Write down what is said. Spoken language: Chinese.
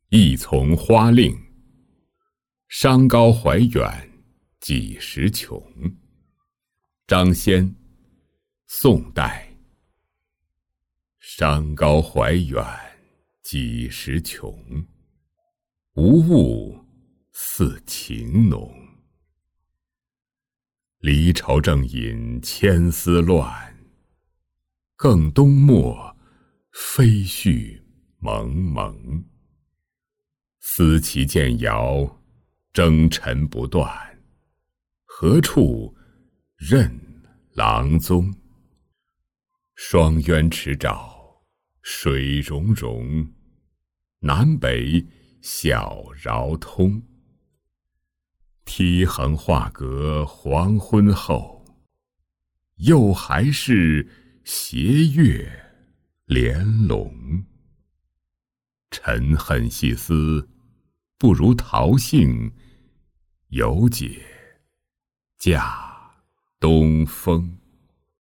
一丛花令，山高怀远，几时穷？张先，宋代。山高怀远，几时穷？无物似情浓。离愁正引千丝乱，更冬末飞絮蒙蒙。思其渐遥，征尘不断，何处任郎踪？双渊池沼，水溶溶，南北小饶通。梯横画阁黄昏后，又还是斜月连笼。沉恨细思，不如桃杏，犹解嫁东风。